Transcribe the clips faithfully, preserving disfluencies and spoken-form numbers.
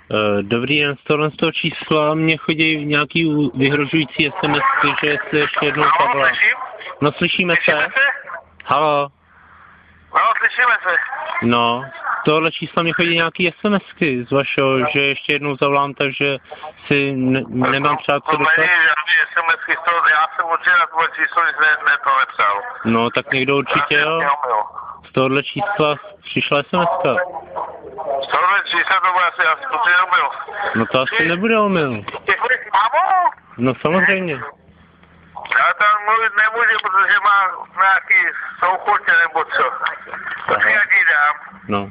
Uh, dobrý den, z tohle z toho čísla mě chodí nějaký vyhrožující SMSky, že jestli ještě jednou zavolám. No, slyšíme se? Slyšíme se? Halo? No, slyšíme se. No, z tohle čísla mě chodí nějaký SMSky z vašeho, že ještě jednou zavolám, takže si ne, nemám přát co dostat. To není žádný SMSky z toho, já jsem určitě na tvoje číslo nic ne, ne to nepsal. No, tak někdo určitě jo. Z tohle čísla přišla SMSka. Z tohle čísla to bude asi, asi to si nebyl. No to asi nebude omyl. Ty chodíš s mámou? No samozřejmě. Já tam mluvit nemůžu, protože má nějaký souchotě nebo co. To si já ti dám. No.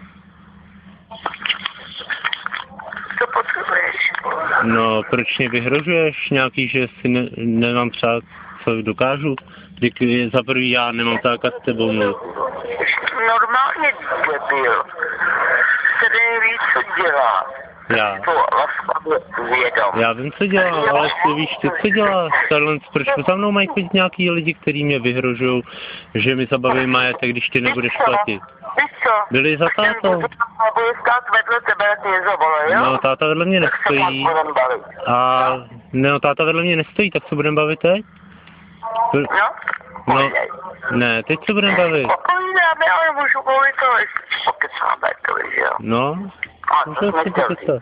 Co potřebuješ? No, proč mě vyhrožuješ nějaký, že si ne, nemám přát, co dokážu? Když za prvý já nemám zákaz s tebou mluvit. Normálně debil. Který ví, co dělá. Já. To laskavě vědom. Já vím, co dělá, ale ty víš, ty co dělá? Starlens, proč za mnou mají chodit nějaký lidi, kteří mě vyhrožují, že mi zabaví majetek, když ty nebudeš platit? Víš co? Byli za tátou. Budu stát vedle tebe, jak mě zavolej, jo? No, táta vedle mě nestojí. A no, táta vedle mě nestojí, tak se budeme bavit teď? No? No, ne, teď se budeme bavit. Povídáme, ale můžu mluvit, ale ještě pokecáme, to víš, jo? No, můžu si pokecat.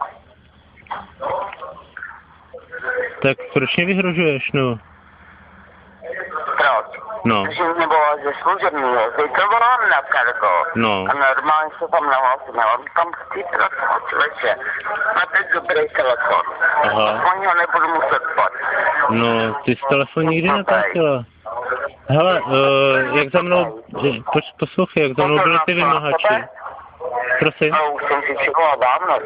Tak proč mě vyhrožuješ, no? Proč? No. Protože mě volá ze služebního, teď to volám na kargo. No. A normálně se tam nahlásím, já mám tam chci pracovat, člověče. Máte dobrý telefon. Aha. Oni ho nebudu muset platit. No, ty jsi telefon nikdy neplatila. Hele, uh, jak za mnou, poč, poslouchej, jak za mnou byly ty vymahači. Prosím? No, už jsem si přivolal dávno.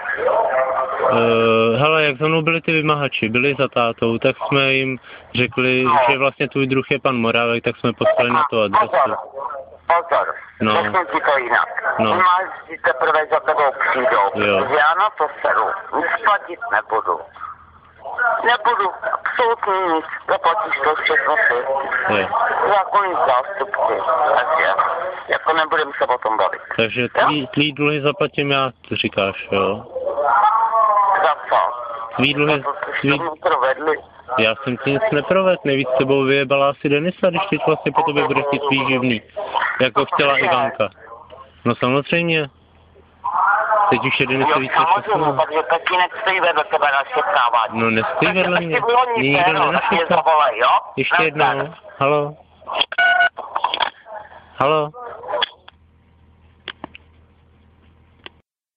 Uh, hele, jak za mnou byli ty vymahači, byli za tátou, tak jsme jim řekli, no. že vlastně tvůj druh je pan Morávek, tak jsme poslali na tu adresu. Pozor, pozor, no. řeknu ti to jinak. No. Máš si teprve za tebou přijdou, jo. protože já na to seru, nic platit nebudu. Nebudu, absolutně nic, zaplatíš to všechno si. Je. Zákonný zástupci, takže jako nebudem se o tom bavit. Takže tvý, tvý dluhy zaplatím já, ty říkáš, jo? Za co? Tvý dluhy, tvý... Já jsem ti nic neprovedl, nejvíc s tebou vyjebala asi Denisa, když teď vlastně po tobě bude chtít výživný, jako chtěla Ivanka. No samozřejmě. Teď už je Denisa víc než osmnáct. Takže tatínek stojí vedle tebe na šeptávání. No nestojí vedle mě, mě nikdo nenašeptá. Ještě jednou, halo. Halo.